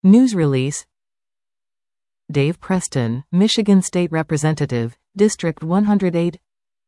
News release. Dave Preston, Michigan State Representative, District 108.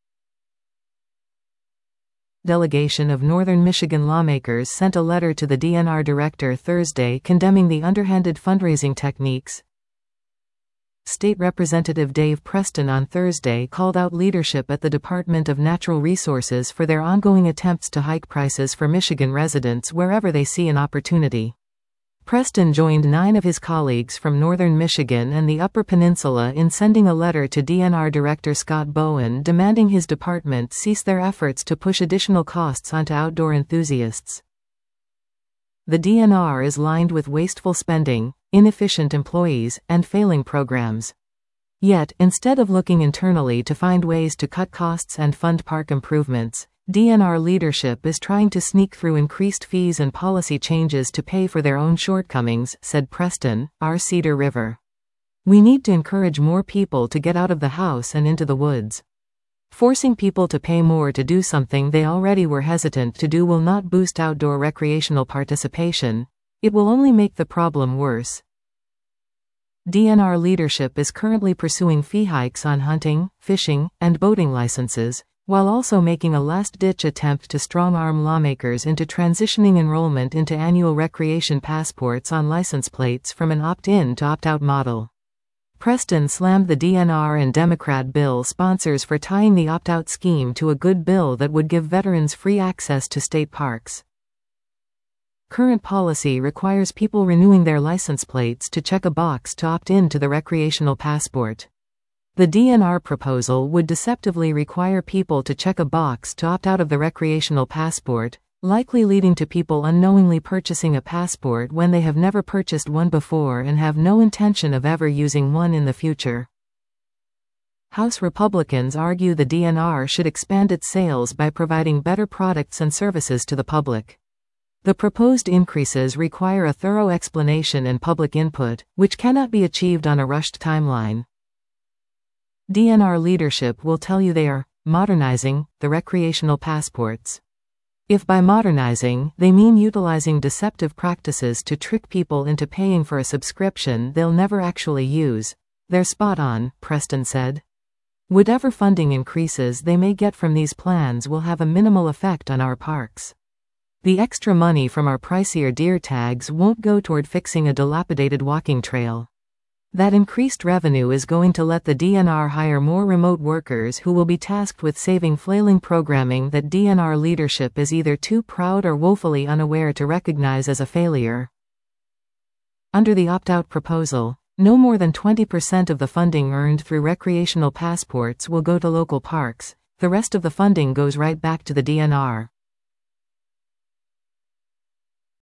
Delegation of Northern Michigan lawmakers sent a letter to the DNR director Thursday condemning the underhanded fundraising techniques. State Representative Dave Preston on Thursday called out leadership at the Department of Natural Resources for their ongoing attempts to hike prices for Michigan residents wherever they see an opportunity. Preston joined 9 of his colleagues from northern Michigan and the Upper Peninsula in sending a letter to DNR Director Scott Bowen demanding his department cease their efforts to push additional costs onto outdoor enthusiasts. The DNR is lined with wasteful spending, inefficient employees, and failing programs. Yet, instead of looking internally to find ways to cut costs and fund park improvements, DNR leadership is trying to sneak through increased fees and policy changes to pay for their own shortcomings, said Preston, R. Cedar River. We need to encourage more people to get out of the house and into the woods. Forcing people to pay more to do something they already were hesitant to do will not boost outdoor recreational participation. It will only make the problem worse. DNR leadership is currently pursuing fee hikes on hunting, fishing, and boating licenses, while also making a last-ditch attempt to strong-arm lawmakers into transitioning enrollment into annual recreation passports on license plates from an opt-in to opt-out model. Preston slammed the DNR and Democrat bill sponsors for tying the opt-out scheme to a good bill that would give veterans free access to state parks. Current policy requires people renewing their license plates to check a box to opt in to the recreational passport. The DNR proposal would deceptively require people to check a box to opt out of the recreational passport, likely leading to people unknowingly purchasing a passport when they have never purchased one before and have no intention of ever using one in the future. House Republicans argue the DNR should expand its sales by providing better products and services to the public. The proposed increases require a thorough explanation and public input, which cannot be achieved on a rushed timeline. DNR leadership will tell you they are modernizing the recreational passports. If by modernizing, they mean utilizing deceptive practices to trick people into paying for a subscription they'll never actually use, they're spot on, Preston said. Whatever funding increases they may get from these plans will have a minimal effect on our parks. The extra money from our pricier deer tags won't go toward fixing a dilapidated walking trail. That increased revenue is going to let the DNR hire more remote workers who will be tasked with saving flailing programming that DNR leadership is either too proud or woefully unaware to recognize as a failure. Under the opt-out proposal, no more than 20% of the funding earned through recreational passports will go to local parks. The rest of the funding goes right back to the DNR.